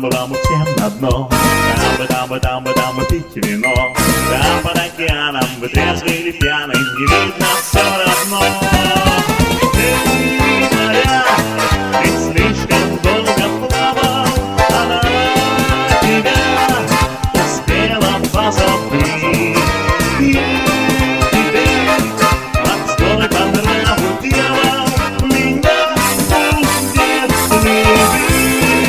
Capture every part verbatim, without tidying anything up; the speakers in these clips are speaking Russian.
бы, там бы всем на дно. Там бы, там бы, там бы, там бы пить вино. Там под океаном бы трезвый или пьяный, не видно все равно. Эй, моря, ты слишком долго плавал, она тебя успела позабыть. И теперь отстой по нраву дьявол меня будет любить.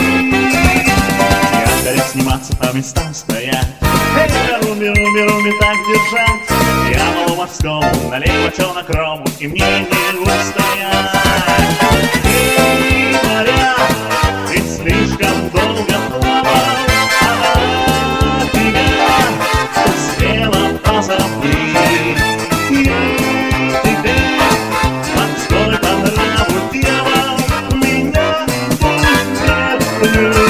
Я скорее сниматься по местам стоять. Эй, руми, руми, руми, так держать. Дьяволу морскому налей бочонок рому, и мне не устоять. Эй, моря, ты слишком долго плавал, она тебя успела позабыть. И теперь отстой по нраву дьявол меня будет любить.